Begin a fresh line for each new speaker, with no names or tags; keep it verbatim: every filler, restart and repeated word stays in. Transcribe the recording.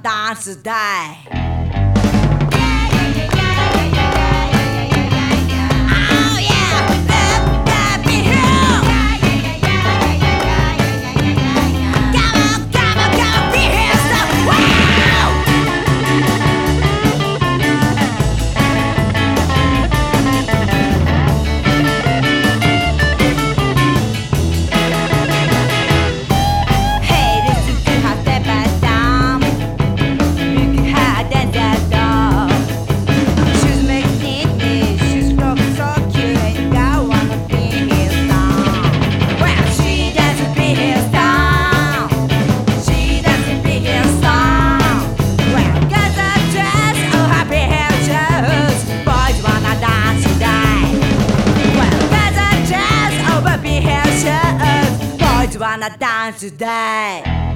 dance today. Oh yeah, let, let me hear. Come on, come on, come on, be here, so wow. Hey, listen to her step and down. Look at her dance at dawn. She's making me, she's looking so cute, and I wanna be his song. Well, she doesn't be his song. She doesn't be his song. Well, got the dress, oh happy hair shoes. Boys wanna dance today. Well, got the dress, oh happy hair shoes. Boys wanna dance today.